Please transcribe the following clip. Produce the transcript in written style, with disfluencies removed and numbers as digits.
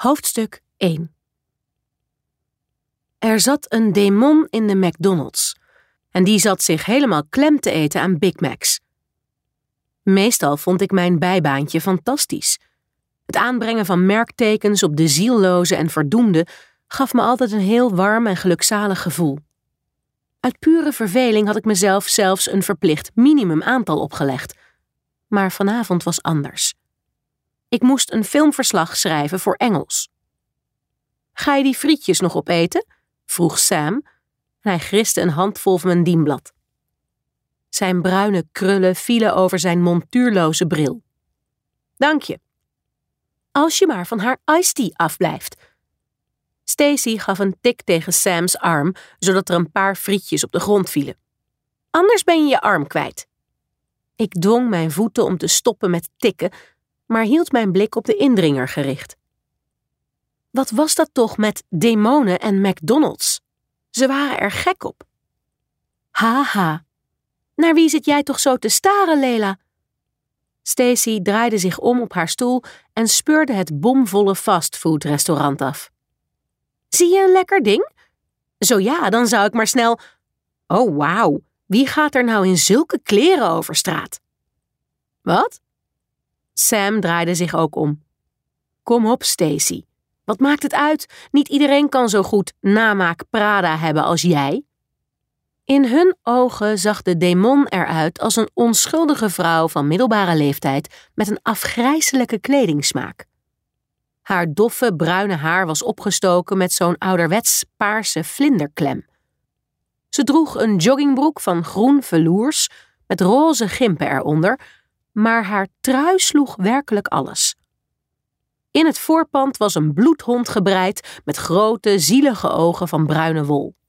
Hoofdstuk 1. Er zat een demon in de McDonald's en die zat zich helemaal klem te eten aan Big Macs. Meestal vond ik mijn bijbaantje fantastisch. Het aanbrengen van merktekens op de zielloze en verdoemde gaf me altijd een heel warm en gelukzalig gevoel. Uit pure verveling had ik mezelf zelfs een verplicht minimumaantal opgelegd. Maar vanavond was anders. Ik moest een filmverslag schrijven voor Engels. Ga je die frietjes nog opeten? Vroeg Sam en hij griste een handvol van mijn dienblad. Zijn bruine krullen vielen over zijn montuurloze bril. Dank je. Als je maar van haar iced tea afblijft. Stacy gaf een tik tegen Sam's arm, zodat er een paar frietjes op de grond vielen. Anders ben je je arm kwijt. Ik dwong mijn voeten om te stoppen met tikken, maar hield mijn blik op de indringer gericht. Wat was dat toch met demonen en McDonald's? Ze waren er gek op. Haha. Naar wie zit jij toch zo te staren, Leila? Stacy draaide zich om op haar stoel en speurde het bomvolle fastfoodrestaurant af. Zie je een lekker ding? Zo ja, dan zou ik maar snel... Oh, wauw, wie gaat er nou in zulke kleren over straat? Wat? Sam draaide zich ook om. Kom op, Stacy. Wat maakt het uit? Niet iedereen kan zo goed namaak Prada hebben als jij. In hun ogen zag de demon eruit als een onschuldige vrouw van middelbare leeftijd met een afgrijselijke kledingsmaak. Haar doffe bruine haar was opgestoken met zo'n ouderwets paarse vlinderklem. Ze droeg een joggingbroek van groen velours met roze gimpen eronder, maar haar trui sloeg werkelijk alles. In het voorpand was een bloedhond gebreid met grote, zielige ogen van bruine wol.